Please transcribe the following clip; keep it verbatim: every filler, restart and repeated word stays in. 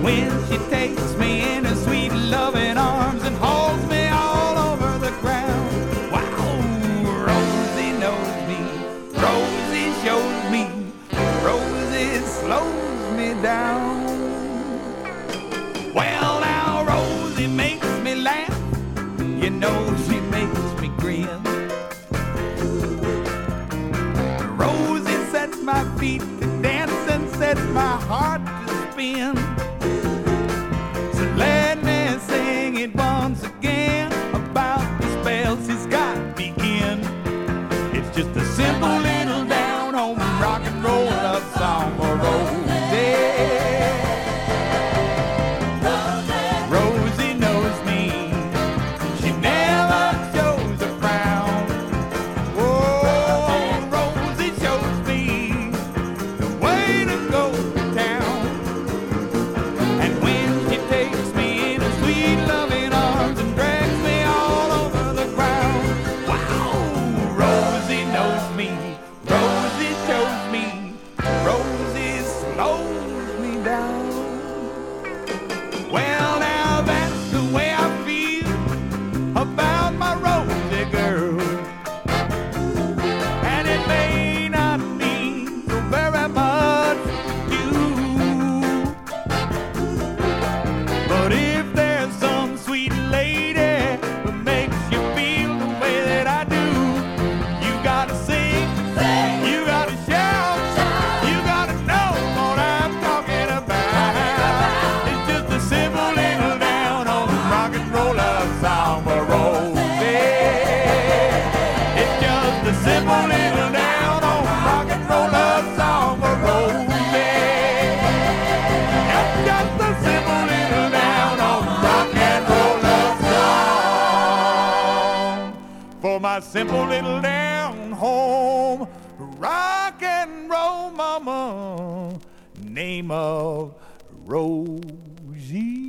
when she takes me in her sweet loving arms and holds me all over the ground. Wow, Rosie knows me, Rosie shows me, Rosie slows me down. Well, now Rosie makes me laugh, you know she makes me grin. Rosie sets my feet to dance and sets my heart to spin. So let me sing it once again about the spell she's got me in. It's just a simple little down-home rock and roll love song for Rosie. Rosie knows me, she never shows a frown. Oh, Rosie shows me the way to go to town. And when she takes me in her sweet loving arms and drags me all over the ground, wow, Rosie knows me, Rosie shows me, Rosie slows me down. Well, now that's the way I feel about my Rosie girl. And it may not mean so very much to you, but if there's some sweet lady that makes you feel the way that I do, you gotta sing, you gotta shout, you gotta know what I'm talking about. It's just a simple little down on rock and roll love song for Rosie. It's just a simple little down on rock and roll love song for Rosie. It's just a simple little down on rock and roll love song for my simple little down home rock and roll mama, name of Rosie.